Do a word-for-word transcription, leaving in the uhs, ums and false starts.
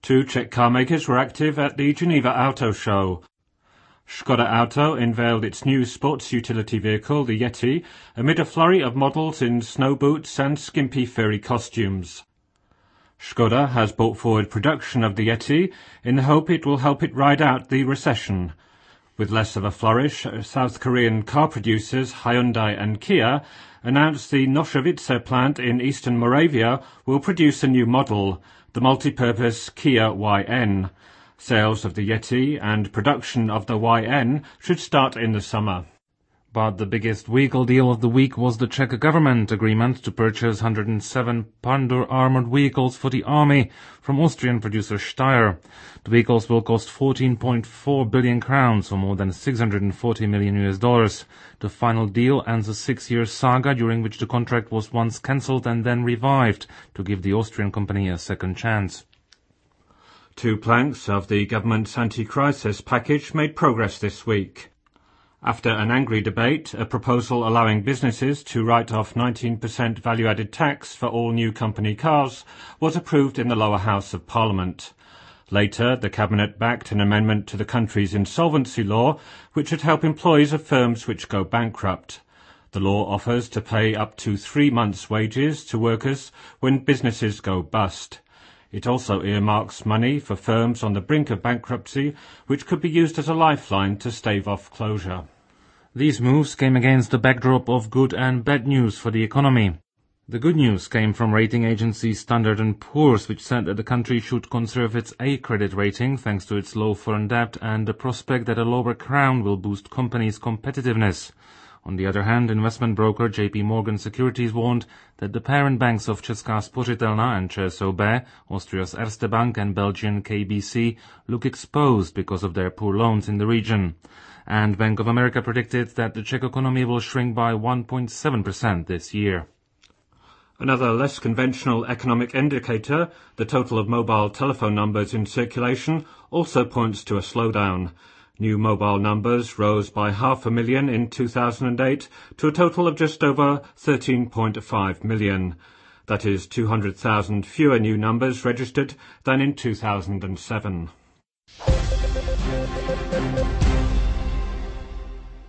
Two Czech car makers were active at the Geneva Auto Show. Škoda Auto unveiled its new sports utility vehicle, the Yeti, amid a flurry of models in snow boots and skimpy furry costumes. Škoda has brought forward production of the Yeti in the hope it will help it ride out the recession. With less of a flourish, South Korean car producers Hyundai and Kia announced the Noszowice plant in eastern Moravia will produce a new model, the multi-purpose Kia Y N. Sales of the Yeti and production of the Y N should start in the summer. But the biggest vehicle deal of the week was the Czech government agreement to purchase one hundred seven Pandur armored vehicles for the army from Austrian producer Steyr. The vehicles will cost fourteen point four billion crowns, or more than six hundred forty million U S dollars. The final deal ends a six-year saga during which the contract was once cancelled and then revived to give the Austrian company a second chance. Two planks of the government's anti-crisis package made progress this week. After an angry debate, a proposal allowing businesses to write off nineteen percent value-added tax for all new company cars was approved in the lower house of Parliament. Later, the Cabinet backed an amendment to the country's insolvency law, which would help employees of firms which go bankrupt. The law offers to pay up to three months' wages to workers when businesses go bust. It also earmarks money for firms on the brink of bankruptcy, which could be used as a lifeline to stave off closure. These moves came against the backdrop of good and bad news for the economy. The good news came from rating agency Standard and Poor's, which said that the country should conserve its A credit rating thanks to its low foreign debt and the prospect that a lower crown will boost companies' competitiveness. On the other hand, investment broker J P Morgan Securities warned that the parent banks of Česká spořitelna and ČSOB, Austria's Erste Bank and Belgian K B C, look exposed because of their poor loans in the region. And Bank of America predicted that the Czech economy will shrink by one point seven percent this year. Another less conventional economic indicator, the total of mobile telephone numbers in circulation, also points to a slowdown. New mobile numbers rose by half a million in two thousand eight to a total of just over thirteen point five million. That is two hundred thousand fewer new numbers registered than in two thousand seven.